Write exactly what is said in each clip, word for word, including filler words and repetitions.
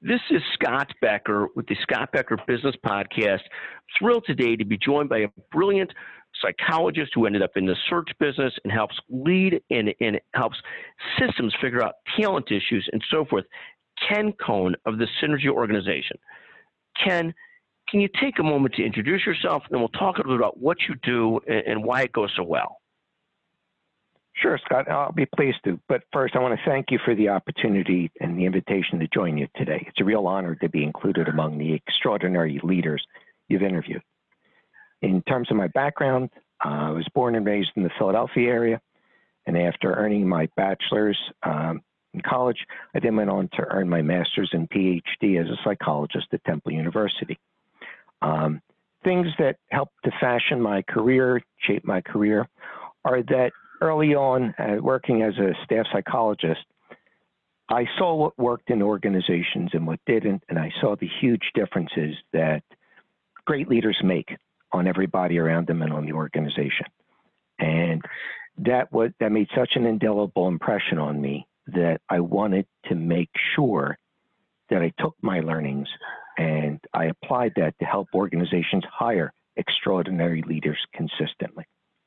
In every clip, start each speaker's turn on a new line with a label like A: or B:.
A: This is Scott Becker with the Scott Becker Business Podcast. Thrilled today to be joined by a brilliant psychologist who ended up in the search business and helps lead and, and helps systems figure out talent issues and so forth. Ken Cohn of the Synergy Organization. Ken, can you take a moment to introduce yourself, and then we'll talk a little bit about what you do and, and why it goes so well.
B: Sure, Scott. I'll be pleased to. But first, I want to thank you for the opportunity and the invitation to join you today. It's a real honor to be included among the extraordinary leaders you've interviewed. In terms of my background, uh, I was born and raised in the Philadelphia area, and after earning my bachelor's um, in college, I then went on to earn my master's and P H D as a psychologist at Temple University. Um, things that helped to fashion my career, shape my career, are that early on, uh, working as a staff psychologist, I saw what worked in organizations and what didn't, and I saw the huge differences that great leaders make on everybody around them and on the organization. And that was, that made such an indelible impression on me that I wanted to make sure that I took my learnings and I applied that to help organizations hire extraordinary leaders consistently.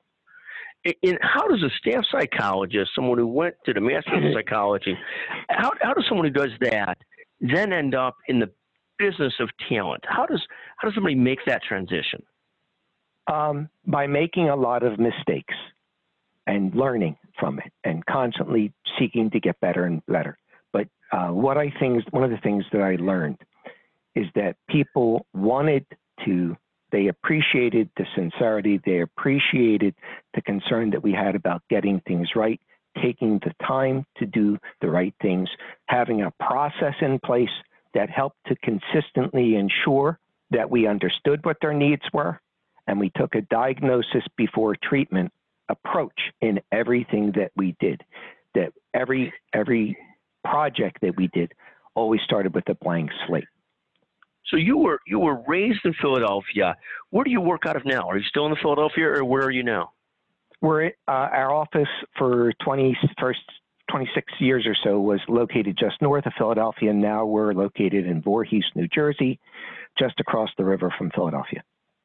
A: And how does a staff psychologist, someone who went to the Master's of Psychology, how, how does someone who does that then end up in the business of talent? How does how does somebody make that transition?
B: Um, by making a lot of mistakes and learning from it and constantly seeking to get better and better. But uh, what I think is one of the things that I learned is that people wanted to They appreciated the sincerity. They appreciated the concern that we had about getting things right, taking the time to do the right things, having a process in place that helped to consistently ensure that we understood what their needs were, and we took a diagnosis before treatment approach in everything that we did. That every every project that we did always started with a blank slate.
A: So you were you were raised in Philadelphia. Where do you work out of now? Are you still in the Philadelphia, or where are you now?
B: We're uh, our office for twenty, first twenty-six years or so was located just north of Philadelphia. Now we're located in Voorhees, New Jersey, just across the river from Philadelphia.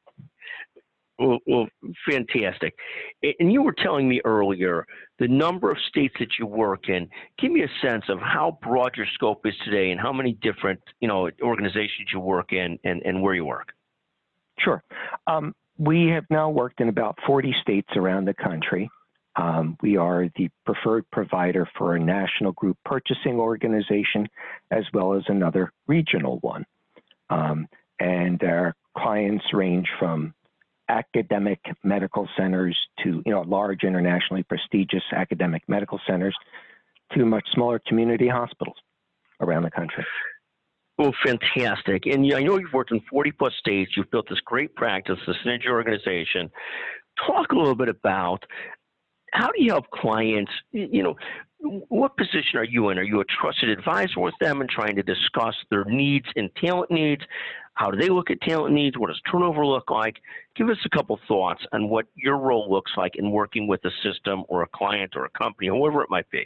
A: Well, well, fantastic. And you were telling me earlier the number of states that you work in. Give me a sense of how broad your scope is today and how many different, you know, organizations you work in and, and where you work.
B: Sure. Um, we have now worked in about forty states around the country. Um, we are the preferred provider for a national group purchasing organization as well as another regional one. Um, and our clients range from academic medical centers to, you know, large internationally prestigious academic medical centers to much smaller community hospitals around the country.
A: Well, fantastic. And yeah, I know you've worked in forty plus states. You've built this great practice, the Synergy Organization. Talk a little bit about how do you help clients, you know, what position are you in? Are you a trusted advisor with them and trying to discuss their needs and talent needs? How do they look at talent needs? What does turnover look like? Give us a couple thoughts on what your role looks like in working with a system or a client or a company, or whatever it might be.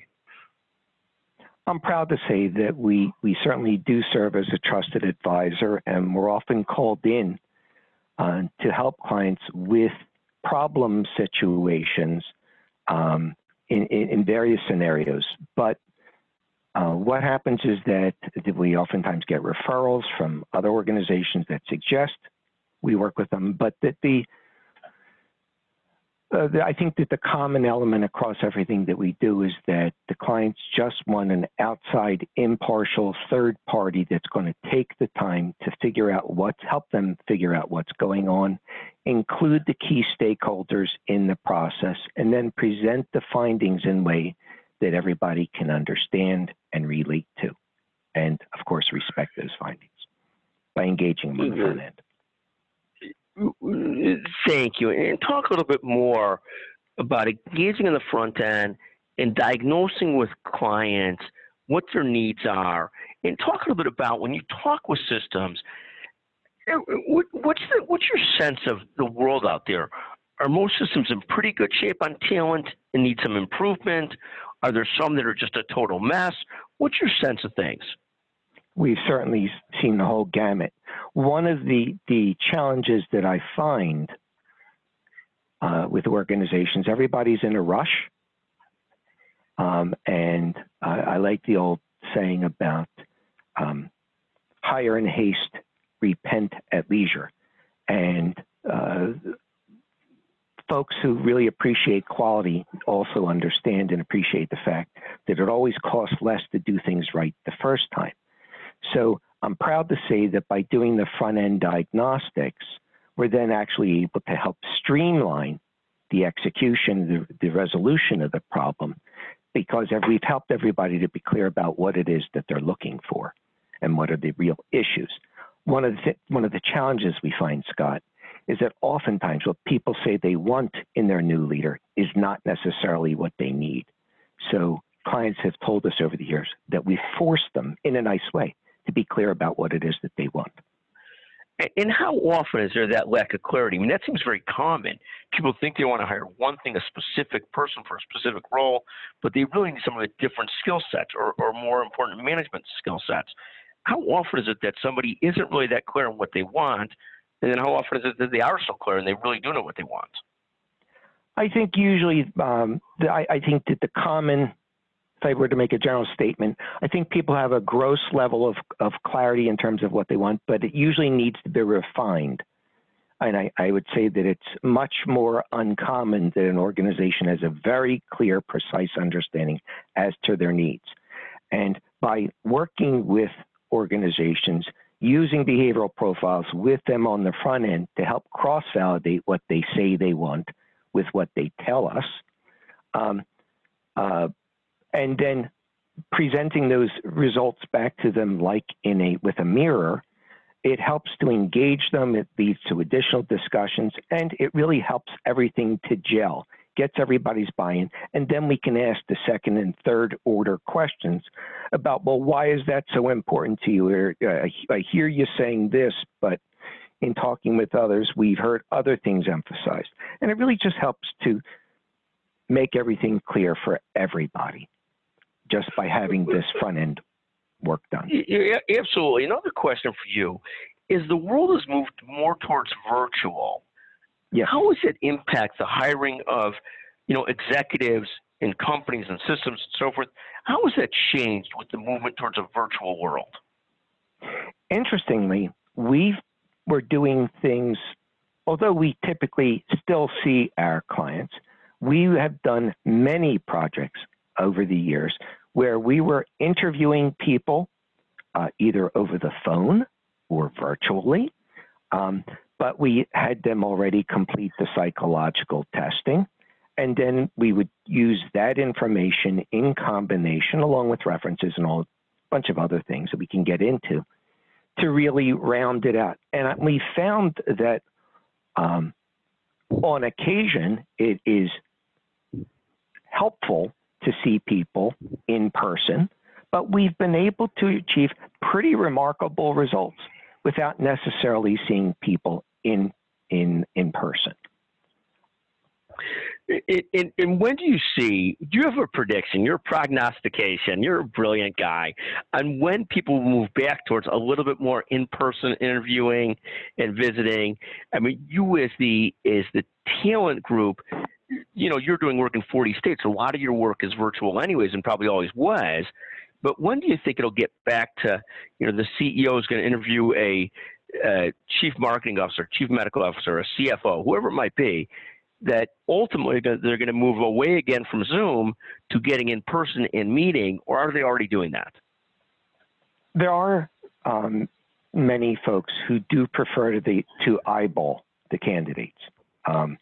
B: I'm proud to say that we, we certainly do serve as a trusted advisor, and we're often called in uh, to help clients with problem situations um, in, in, in various scenarios. But uh, what happens is that we oftentimes get referrals from other organizations that suggest we work with them, but that the Uh, I think that the common element across everything that we do is that the clients just want an outside, impartial third party that's going to take the time to figure out what's, help them figure out what's going on, include the key stakeholders in the process, and then present the findings in a way that everybody can understand and relate to. And of course, respect those findings by engaging them on the front end.
A: Thank you. And talk a little bit more about engaging on the front end and diagnosing with clients what their needs are. And talk a little bit about when you talk with systems, what's, the, what's your sense of the world out there? Are most systems in pretty good shape on talent and need some improvement? Are there some that are just a total mess? What's your sense of things?
B: we've certainly seen the whole gamut. One of the, the challenges that I find uh, with organizations, everybody's in a rush. Um, and I, I like the old saying about um, hire in haste, repent at leisure. And uh, folks who really appreciate quality also understand and appreciate the fact that it always costs less to do things right the first time. So I'm proud to say that by doing the front-end diagnostics, we're then actually able to help streamline the execution, the, the resolution of the problem, because we've helped everybody to be clear about what it is that they're looking for and what are the real issues. One of the, one of the challenges we find, Scott, is that oftentimes what people say they want in their new leader is not necessarily what they need. So clients have told us over the years that we force them in a nice way to be clear about what it is that they want.
A: And how often is there that lack of clarity? I mean, that seems very common. People think they want to hire one thing, a specific person for a specific role, but they really need some of the different skill sets or, or more important management skill sets. How often is it that somebody isn't really that clear on what they want? And then how often is it that they are so clear and they really do know what they want?
B: I think usually, um, the, I, I think that the common, if I were to make a general statement, I think people have a gross level of, of clarity in terms of what they want, but it usually needs to be refined. And I, I would say that it's much more uncommon that an organization has a very clear, precise understanding as to their needs. And by working with organizations, using behavioral profiles with them on the front end to help cross-validate what they say they want with what they tell us, um, uh, and then presenting those results back to them like in a with a mirror, it helps to engage them, it leads to additional discussions, and it really helps everything to gel, gets everybody's buy-in, and then we can ask the second and third order questions about, well, why is that so important to you? Or, uh, I hear you saying this, but in talking with others, we've heard other things emphasized. And it really just helps to make everything clear for everybody just by having this front end work done.
A: Yeah, absolutely. Another question for you is the world has moved more towards virtual.
B: Yes.
A: How does it impact the hiring of, you know, executives in companies and systems and so forth? How has that changed with the movement towards a virtual world?
B: Interestingly, we were doing things, although we typically still see our clients, we have done many projects over the years where we were interviewing people uh, either over the phone or virtually, um, but we had them already complete the psychological testing. And then we would use that information in combination, along with references and all, a bunch of other things that we can get into, to really round it out. And we found that um, on occasion, it is helpful to see people in person, but we've been able to achieve pretty remarkable results without necessarily seeing people in, in, in person.
A: And, and when do you see, do you have a prediction, your prognostication, you're a brilliant guy, on when people will move back towards a little bit more in-person interviewing and visiting? I mean, you as the, as the talent group, you know, you're doing work in forty states. A lot of your work is virtual anyways and probably always was. But when do you think it'll get back to, you know, the C E O is going to interview a, a chief marketing officer, chief medical officer, a C F O, whoever it might be, that ultimately they're going to move away again from Zoom to getting in person and meeting, or are they already doing that?
B: There are um, many folks who do prefer to, the, to eyeball the candidates. Um,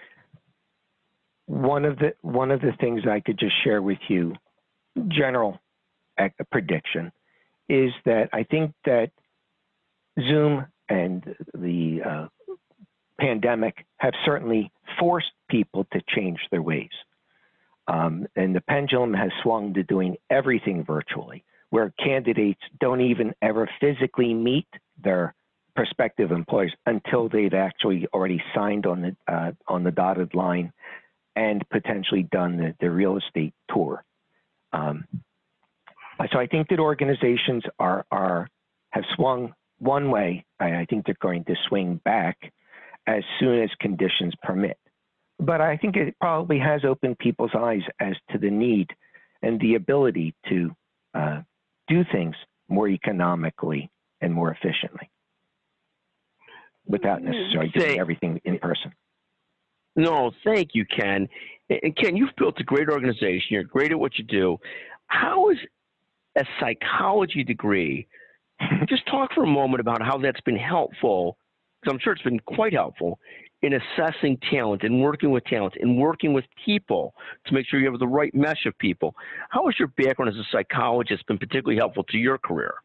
B: one of the one of the things I could just share with you, general prediction, is that I think that Zoom and the uh, pandemic have certainly forced people to change their ways. Um, and the pendulum has swung to doing everything virtually, where candidates don't even ever physically meet their prospective employers until they've actually already signed on the, uh, on the dotted line and potentially done the, the real estate tour. Um, So I think that organizations are, are have swung one way. I, I think they're going to swing back as soon as conditions permit. But I think it probably has opened people's eyes as to the need and the ability to uh, do things more economically and more efficiently without necessarily doing everything in person.
A: No, thank you, Ken. And Ken, you've built a great organization. You're great at what you do. How is a psychology degree, just talk for a moment about how that's been helpful, because I'm sure it's been quite helpful in assessing talent and working with talent and working with people to make sure you have the right mesh of people. How has your background as a psychologist been particularly helpful to your career?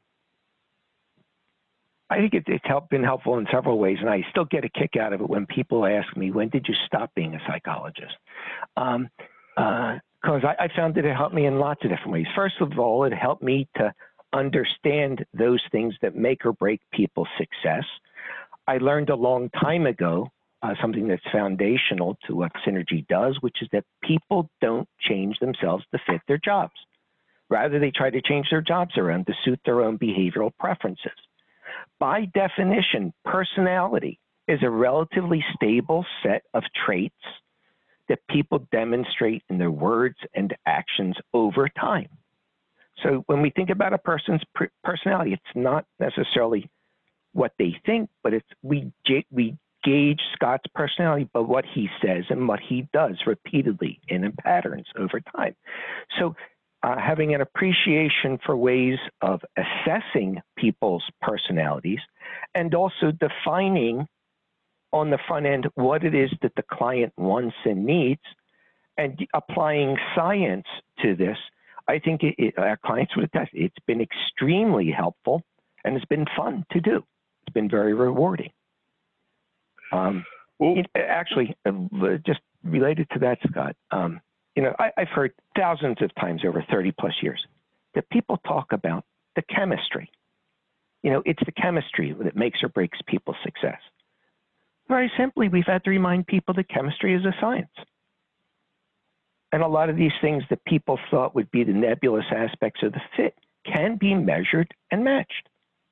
B: I think it, it's helped, been helpful in several ways, and I still get a kick out of it when people ask me, when did you stop being a psychologist? Um, uh, because I, I found that it helped me in lots of different ways. First of all, it helped me to understand those things that make or break people's success. I learned a long time ago uh, something that's foundational to what Synergy does, which is that people don't change themselves to fit their jobs. Rather, they try to change their jobs around to suit their own behavioral preferences. By definition, personality is a relatively stable set of traits that people demonstrate in their words and actions over time. So when we think about a person's personality, it's not necessarily what they think, but it's we we gauge Scott's personality by what he says and what he does repeatedly and in patterns over time. So uh, having an appreciation for ways of assessing people's personalities and also defining on the front end what it is that the client wants and needs, and applying science to this, I think it, it, our clients would attest. It's been extremely helpful, and it's been fun to do. It's been very rewarding. Um, it, actually, uh, just related to that, Scott, um, you know, I, I've heard thousands of times over thirty plus years that people talk about the chemistry. You know, it's the chemistry that makes or breaks people's success. Very simply, we've had to remind people that chemistry is a science. And a lot of these things that people thought would be the nebulous aspects of the fit can be measured and matched.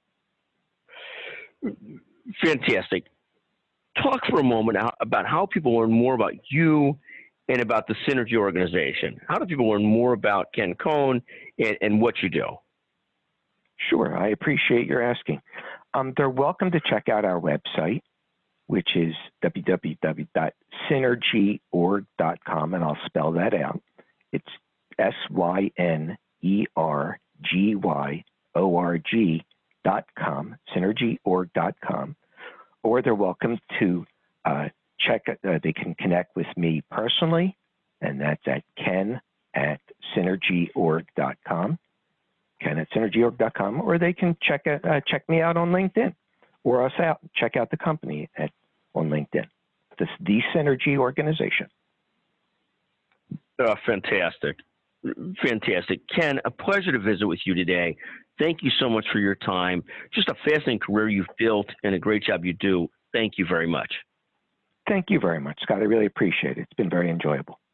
A: Fantastic. Talk for a moment about how people learn more about you and about the Synergy organization. How do people learn more about Ken Cohn and, and what you do?
B: Sure, I appreciate your asking. Um, they're welcome to check out our website, which is w w w dot synergy org dot com, and I'll spell that out. It's S Y N E R G Y O R G dot com, synergy org dot com. Or they're welcome to uh, check, uh, they can connect with me personally, and that's at ken at synergy org dot com, ken at synergy org dot com, or they can check, uh, check me out on LinkedIn, or us out, check out the company at on LinkedIn. This the Synergy organization.
A: Oh, fantastic. Fantastic. Ken, a pleasure to visit with you today. Thank you so much for your time. Just a fascinating career you've built and a great job you do. Thank you very much.
B: Thank you very much, Scott. I really appreciate it. It's been very enjoyable.